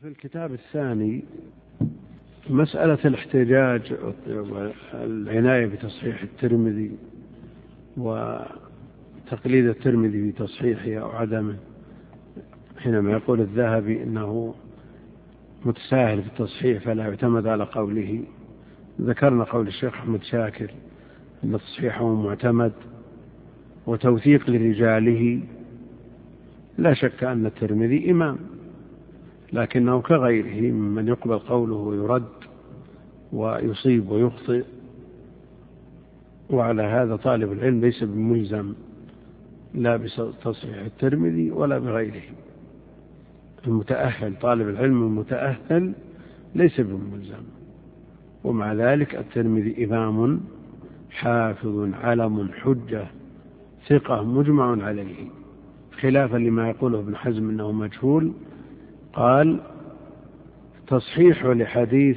في الكتاب الثاني مسألة الاحتجاج والعناية بتصحيح الترمذي وتقليد الترمذي بتصحيحه أو عدمه، حينما يقول الذهبي إنه متساهل في التصحيح فلا يعتمد على قوله. ذكرنا قول الشيخ أحمد شاكر أن تصحيحه معتمد وتوثيق لرجاله. لا شك أن الترمذي إمام، لكنه كغيره ممن يقبل قوله ويرد ويصيب ويخطئ، وعلى هذا طالب العلم ليس بملزم لا بتصحيح الترمذي ولا بغيره. المتأهل، طالب العلم المتأهل ليس بملزم، ومع ذلك الترمذي إمام حافظ علم حجة ثقة مجمع عليه، خلافا لما يقوله ابن حزم أنه مجهول. قال تصحيح لحديث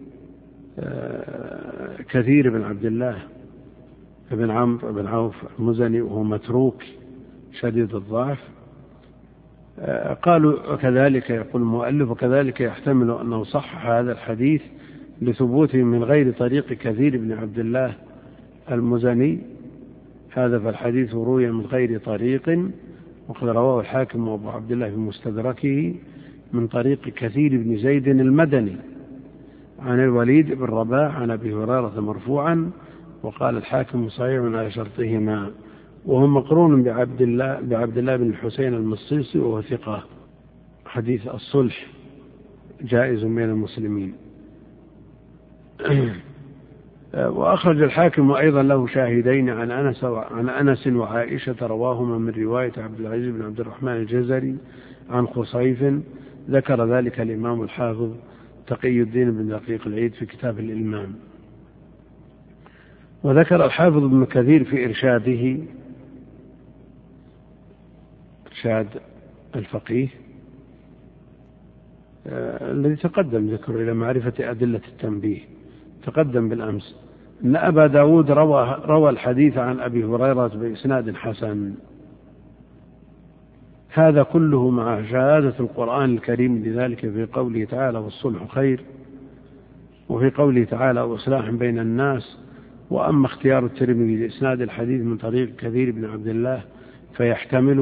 كثير بن عبد الله بن عمرو بن عوف المزني وهو متروك شديد الضعف، قالوا وكذلك يقول المؤلف وكذلك يحتمل أنه صحح هذا الحديث لثبوته من غير طريق كثير بن عبد الله المزني. هذا فالحديث روي من غير طريق، وقد رواه الحاكم وأبو عبد الله في مستدركه من طريق كثير بن زيد المدني عن الوليد بن رباح عن أبي هريرة مرفوعا، وقال الحاكم صحيح على شرطهما، وهو مقرون بعبد الله بن الحسين المصيصي وهو ثقة. حديث الصلح جائز بين المسلمين. وأخرج الحاكم أيضا له شاهدين عن أنس وعائشة رواهما من رواية عبد العزيز بن عبد الرحمن الجزري عن خصيف. ذكر ذلك الإمام الحافظ تقي الدين بن دقيق العيد في كتاب الإلمام. وذكر الحافظ ابن كثير في إرشاده، إرشاد الفقيه الذي تقدم ذكر إلى معرفة أدلة التنبيه، تقدم بالأمس، أن أبا داود روى الحديث عن أبي هريرة بإسناد حسن. هذا كله مع شهادة القرآن الكريم لذلك في قوله تعالى والصلح خير، وفي قوله تعالى وإصلاح بين الناس. وأما اختيار الترمذي لإسناد الحديث من طريق كثير بن عبد الله فيحتمل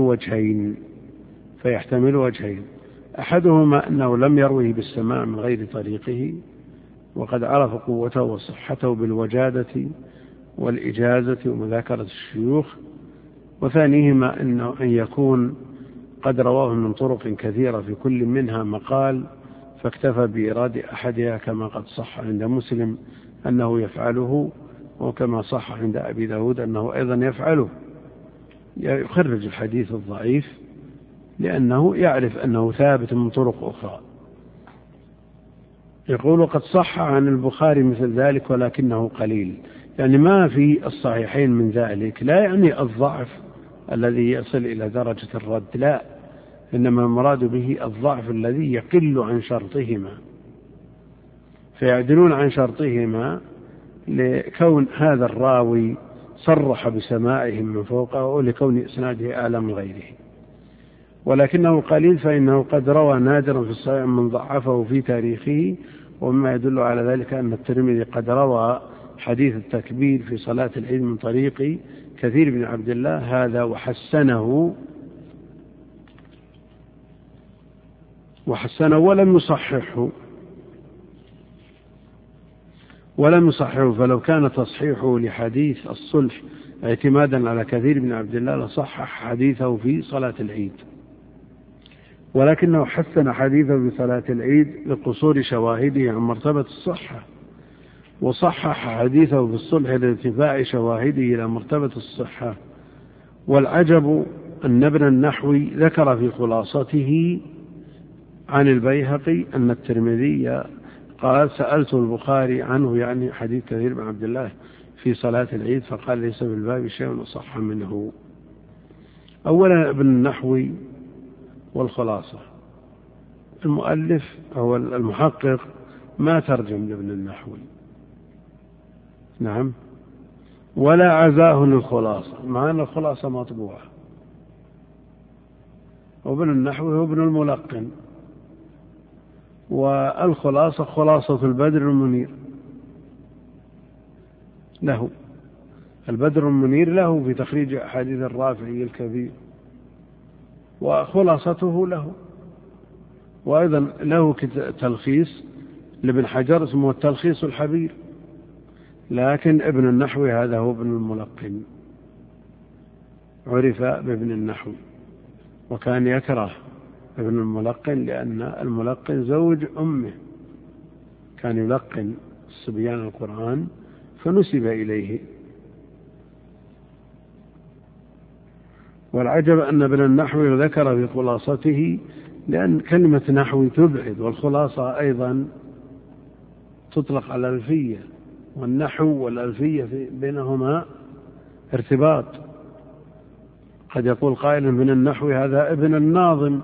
وجهين، أحدهما أنه لم يروه بالسماع من غير طريقه، وقد عرف قوته وصحته بالوجادة والإجازة ومذاكرة الشيوخ. وثانيهما أن يكون قد رواه من طرق كثيرة في كل منها مقال، فاكتفى بإيراد أحدها كما قد صح عند مسلم أنه يفعله، وكما صح عند أبي داود أنه أيضا يفعله، يخرج الحديث الضعيف لأنه يعرف أنه ثابت من طرق أخرى. يقول قد صح عن البخاري مثل ذلك ولكنه قليل، يعني ما في الصحيحين من ذلك، لا يعني الضعف الذي يصل إلى درجة الرد، لا، إنما المراد به الضعف الذي يقل عن شرطهما، فيعدلون عن شرطهما لكون هذا الراوي صرح بسماعهم من فوقه، ولكون إسناده أعلى من غيره. ولكنه قليل فإنه قد روى نادرا في الصحيح من ضعفه في تاريخه، ومما يدل على ذلك أن الترمذي قد روى حديث التكبير في صلاة العيد من طريق كثير بن عبد الله هذا وحسنه ولم يصححه. فلو كان تصحيحه لحديث الصلح اعتمادا على كثير بن عبد الله لصحح حديثه في صلاة العيد، ولكنه حسن حديثه في صلاة العيد لقصور شواهده عن مرتبة الصحة، وصحح حديثه في الصلح لارتفاع شواهده إلى مرتبة الصحة. والعجب أن ابن النحوي ذكر في خلاصته عن البيهقي أن الترمذي قال سألت البخاري عنه، يعني حديث كثير بن عبد الله في صلاة العيد، فقال ليس بالباب شيء أصح منه. أولا ابن النحوي والخلاصة، المؤلف أو المحقق ما ترجم لابن النحوي، نعم، ولا عزاه للخلاصة، مع أن الخلاصة مطبوعة، وابن النحوي هو ابن الملقن، والخلاصة خلاصة البدر المنير له، البدر المنير له في تخريج أحاديث الرافعي الكبير، وخلاصته له. وأيضا له تلخيص لابن حجر اسمه التلخيص الحبير، لكن ابن النحوي هذا هو ابن الملقن، عرف بابن النحو، وكان يكره ابن الملقن لأن الملقن زوج أمه، كان يلقن الصبيان القرآن فنسب إليه. والعجب أن ابن النحوي ذكر في خلاصته، لأن كلمة نحوي تبعد، والخلاصة أيضا تطلق على الألفية، والنحو والألفية بينهما ارتباط. قد يقول قائل من النحو هذا ابن الناظم،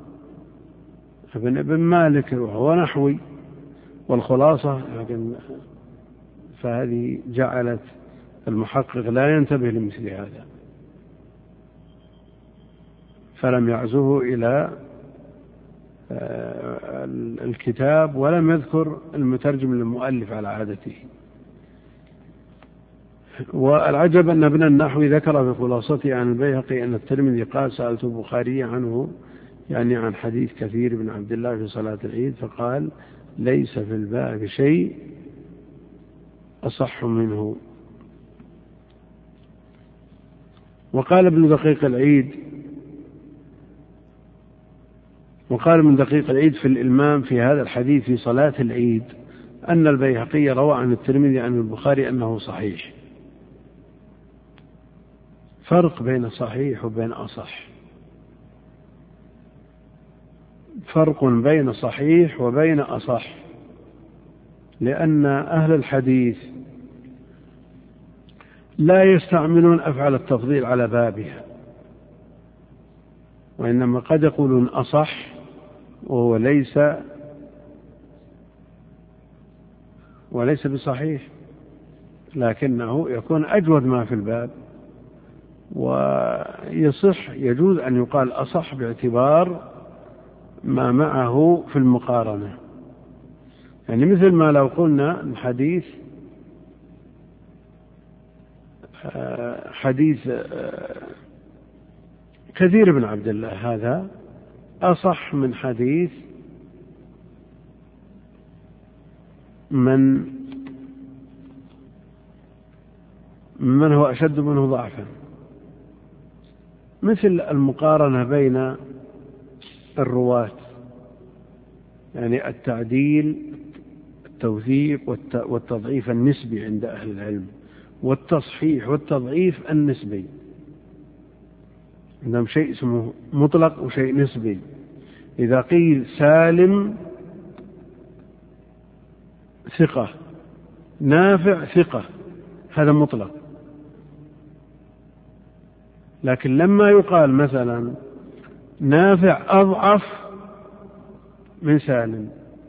ابن مالك وهو نحوي، والخلاصة لكن فهذه جعلت المحقق لا ينتبه لمثل هذا، فلم يعزه إلى الكتاب ولم يذكر المترجم للمؤلف على عادته. والعجب أن ابن النحوي ذكر في خلاصته عن البيهقي أن الترمذي قال سألت البخاري عنه، يعني عن حديث كثير بن عبد الله في صلاة العيد، فقال ليس في الباب شيء أصح منه. وقال ابن دقيق العيد في الإلمام في هذا الحديث في صلاة العيد أن البيهقي روى عن الترمذي عن البخاري أنه صحيح. فرق بين صحيح وبين أصح، فرق بين صحيح وبين أصح، لأن أهل الحديث لا يستعملون أفعال التفضيل على بابها، وإنما قد يقولون أصح وهو وليس بصحيح، لكنه يكون أجود ما في الباب، يجوز أن يقال أصح باعتبار ما معه في المقارنة. يعني مثل ما لو قلنا الحديث حديث كثير بن عبد الله هذا أصح من حديث من هو أشد منه ضعفا، مثل المقارنة بين الرواة، يعني التعديل التوثيق والتضعيف النسبي عند أهل العلم، والتصحيح والتضعيف النسبي. عندهم شيء اسمه مطلق وشيء نسبي. إذا قيل سالم ثقة، نافع ثقة، هذا مطلق. لكن لما يقال مثلا نافع أضعف من سالم،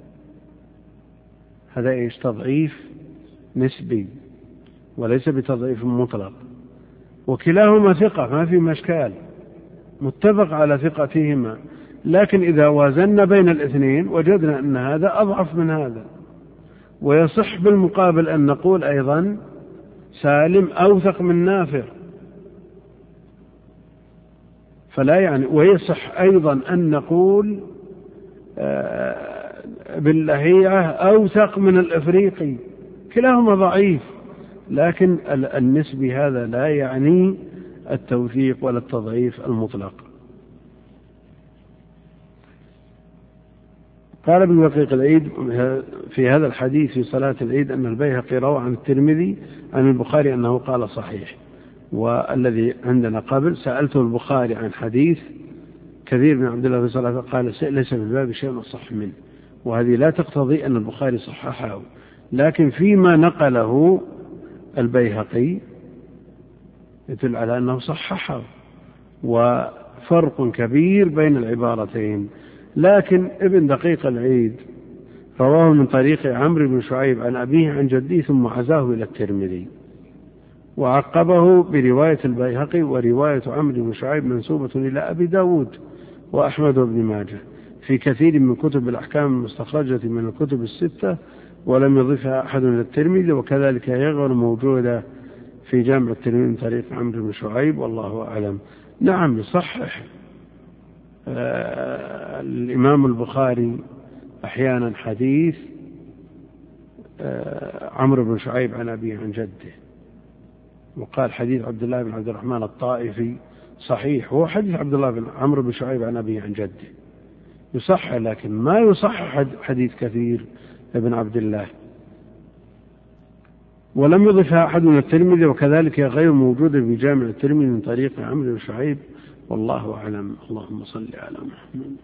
هذا إيش؟ تضعيف نسبي وليس بتضعيف مطلق، وكلاهما ثقة ما في مشكال، متفق على ثقتهما، لكن إذا وازنا بين الاثنين وجدنا أن هذا أضعف من هذا. ويصح بالمقابل أن نقول أيضا سالم أوثق من نافع، فلا يعني. ويصح أيضا أن نقول باللهيعة أوثق من الإفريقي، كلاهما ضعيف، لكن النسبي هذا لا يعني التوثيق ولا التضعيف المطلق. قال ابن دقيق العيد في هذا الحديث في صلاة العيد أن البيهقي روى عن الترمذي عن البخاري أنه قال صحيح. والذي عندنا قبل سألته البخاري عن حديث كثير بن عبد الله في صلاة قال ليس في الباب شيء أصح منه، وهذه لا تقتضي أن البخاري صححه، لكن فيما نقله البيهقي يدل على أنه صححه، وفرق كبير بين العبارتين. لكن ابن دقيق العيد رواه من طريق عمرو بن شعيب عن أبيه عن جديه ثم عزاه إلى الترمذي، وعقبه برواية البيهقي ورواية عمرو بن شعيب منسوبة إلى أبي داود وأحمد بن ماجه في كثير من كتب الأحكام المستخرجة من الكتب الستة ولم يضفها أحد من الترمذي، وكذلك هي غير موجودة في جامع الترمذي من طريق عمرو بن شعيب، والله أعلم. نعم، يصحح الإمام البخاري أحيانا حديث عمرو بن شعيب عن أبيه عن جده، وقال حديث عبد الله بن عبد الرحمن الطائفي صحيح، هو حديث عبد الله بن عمرو بن شعيب عن أبيه عن جده يصحح، لكن ما يصحح حديث كثير ابن عبد الله. ولم يضفها أحد من الترمذي، وكذلك غير موجودة في جامع الترمذي من طريق عمرو بن شعيب، والله أعلم. اللهم صل على محمد.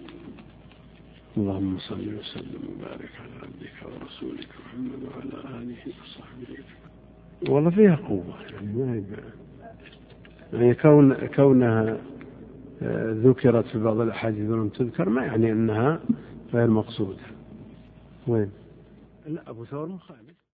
اللهم صل وسلم وبارك على عبدك ورسولك محمد وعلى آله وصحبه. والله فيها قوة، يعني كونها ذكرت في بعض الأحاديث ولم تذكر ما يعني أنها غير مقصودة. وين؟ لا، أبو ثور مخالف.